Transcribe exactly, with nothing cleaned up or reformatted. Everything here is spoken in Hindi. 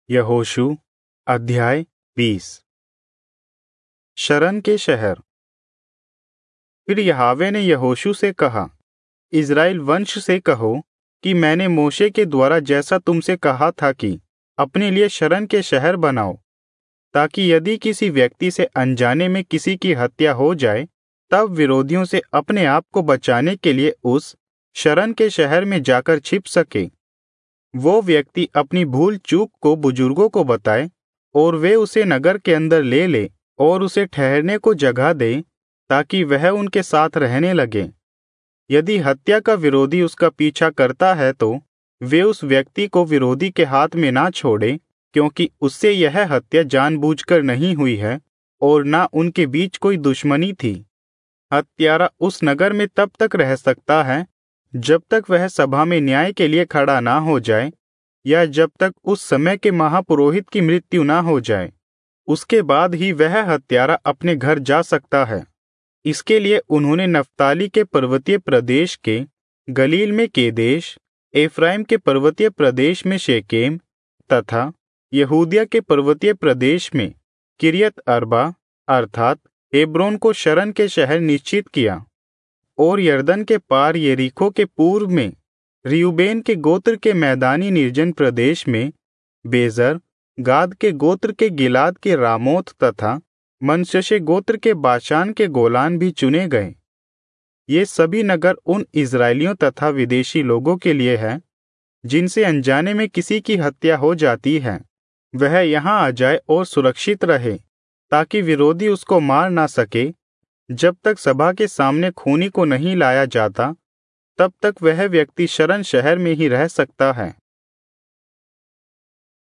यहोशू अध्याय बीस। शरण के शहर। फिर यहोवा ने यहोशू से कहा, इज़राइल वंश से कहो कि मैंने मोशे के द्वारा जैसा तुमसे कहा था कि अपने लिए शरण के शहर बनाओ, ताकि यदि किसी व्यक्ति से अनजाने में किसी की हत्या हो जाए, तब विरोधियों से अपने आप को बचाने के लिए उस शरण के शहर में जाकर छिप सके। वो व्यक्ति अपनी भूल चूक को बुजुर्गों को बताए और वे उसे नगर के अंदर ले ले और उसे ठहरने को जगह दे, ताकि वह उनके साथ रहने लगे। यदि हत्या का विरोधी उसका पीछा करता है तो वे उस व्यक्ति को विरोधी के हाथ में ना छोड़े, क्योंकि उससे यह हत्या जानबूझकर नहीं हुई है और ना उनके बीच कोई दुश्मनी थी। हत्यारा उस नगर में तब तक रह सकता है जब तक वह सभा में न्याय के लिए खड़ा ना हो जाए, या जब तक उस समय के महापुरोहित की मृत्यु ना हो जाए। उसके बाद ही वह हत्यारा अपने घर जा सकता है। इसके लिए उन्होंने नप्ताली के पर्वतीय प्रदेश के गलील में केदेश, एफ्राइम के पर्वतीय प्रदेश में शेकेम तथा यहूदिया के पर्वतीय प्रदेश में किरियत अर्बा अर्थात हेब्रोन को शरण के शहर निश्चित किया, और यरदन के पार यरीको के पूर्व में रियूबेन के गोत्र के मैदानी निर्जन प्रदेश में बेजर, गाद के गोत्र के गिलाद के रामोत तथा मनश्शे गोत्र के बाशान के गोलान भी चुने गए। ये सभी नगर उन इज़राइलियों तथा विदेशी लोगों के लिए है जिनसे अनजाने में किसी की हत्या हो जाती है, वह यहाँ आ जाए और सुरक्षित रहे, ताकि विरोधी उसको मार ना सके। जब तक सभा के सामने खूनी को नहीं लाया जाता, तब तक वह व्यक्ति शरण शहर में ही रह सकता है।